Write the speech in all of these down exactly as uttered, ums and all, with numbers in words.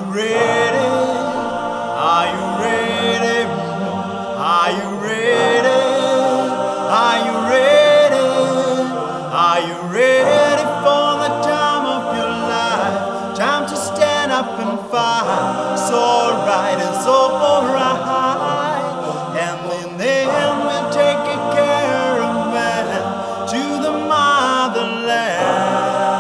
ready? Are you ready? Are you ready? Are you ready? Are you ready for the time of your life? Time to stand up and fight. It's alright, it's alright. And in the end we'll take a caravan to the motherland.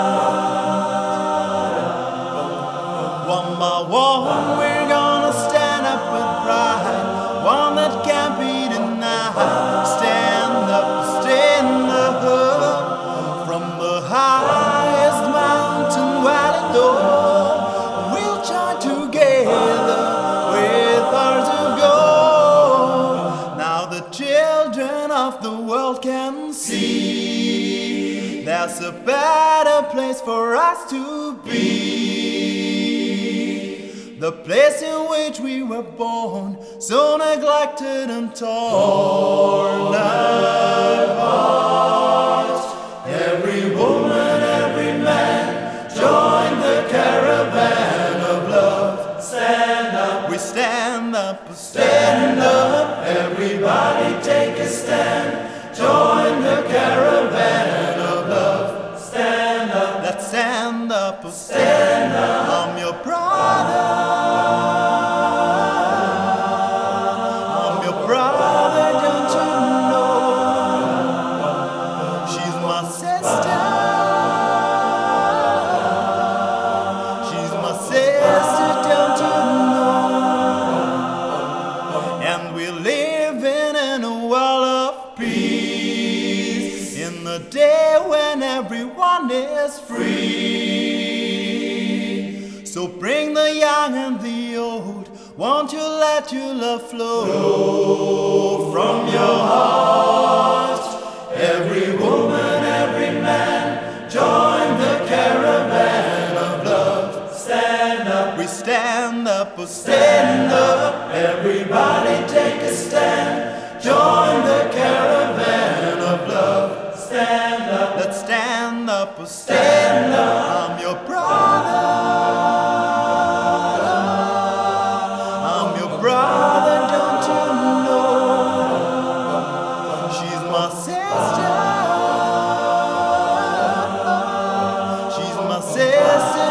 One by one we're gonna stand up with pride, one that can't be denied. Stand up, stand up from the highest mountain valley door. We'll join together with hearts of gold. Now the children of the world can see there's a better place for us to be. The place in which we were born, so neglected and torn apart. Every woman, every man, join the caravan of love. Stand up, we stand up, stand up. Everybody take a stand. Join the caravan of love. Stand up, let's stand up, stand up. I'm your brother. I'm your brother, don't you know? She's my sister. She's my sister, don't you know? And we're living in a world of peace, in the day when everyone is free. So bring the young and the old, won't you let your love flow from your heart? Every woman, every man, join the caravan of love. Stand up, we stand up, oh stand up. Everybody take a stand. Join the caravan of love. Stand up, let's stand up, oh stand up. I'm your brother. I'm your brother, don't you know? She's my sister. She's my sister.